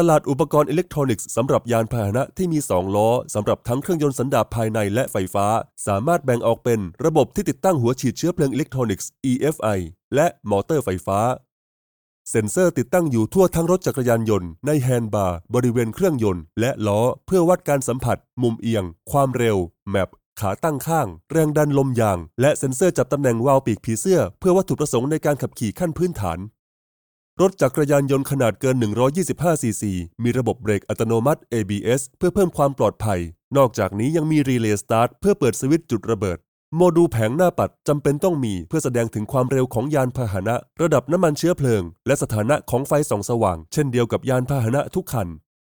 ลาดอุปกรณ์อิเล็กทรอนิกส์สำหรับยานพาหนะที่มี2ล้อสำหรับทั้งเครื่องยนต์สันดาปภายในและไฟฟ้าสามารถแบ่งออกเป็นระบบที่ติดตั้งหัวฉีดเชื้อเพลิงอิเล็กทรอนิกส์ EFI และมอเตอร์ไฟฟ้าเซ็นเซอร์ติดตั้งอยู่ทั่วทั้งรถจักรยานยนต์ในแฮนด์บาร์บริเวณเครื่องยนต์และล้อเพื่อวัดการสัมผัสมุมเอียงความเร็วแมปขาตั้งข้างแรงดันลมยางและเซ็นเซอร์จับตำแหน่งวาล์วปีกผีเสื้อเพื่อวัตถุประสงค์ในการขับขี่ขั้นพื้นฐานรถจักรยานยนต์ขนาดเกิน125ซีซีมีระบบเบรกอัตโนมัติ ABS เพื่อเพิ่มความปลอดภัยนอกจากนี้ยังมีรีเลย์สตาร์ทเพื่อเปิดสวิตช์จุดระเบิดโมดูลแผงหน้าปัดจำเป็นต้องมีเพื่อแสดงถึงความเร็วของยานพาหนะระดับน้ำมันเชื้อเพลิงและสถานะของไฟส่องสว่างเช่นเดียวกับยานพาหนะทุกคัน